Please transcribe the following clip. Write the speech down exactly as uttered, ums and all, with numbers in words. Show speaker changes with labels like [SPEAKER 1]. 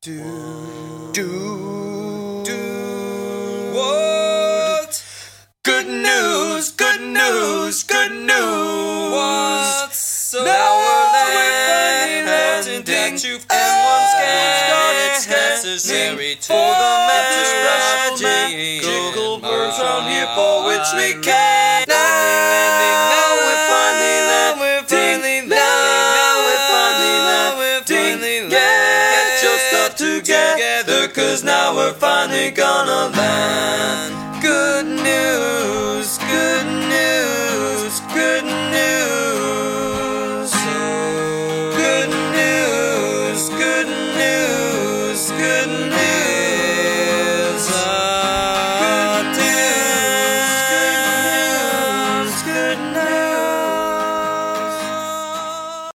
[SPEAKER 1] Do, do, do what? Good news, good news, good news. What's so now we're landing that you've and once got it's necessary for the magical words from here for which we can. Now we're finally landing. Now we're finally landing. Get your stuff together, 'cause now we're finally gonna land. Good news, good news, good news. Good news, good news, good news.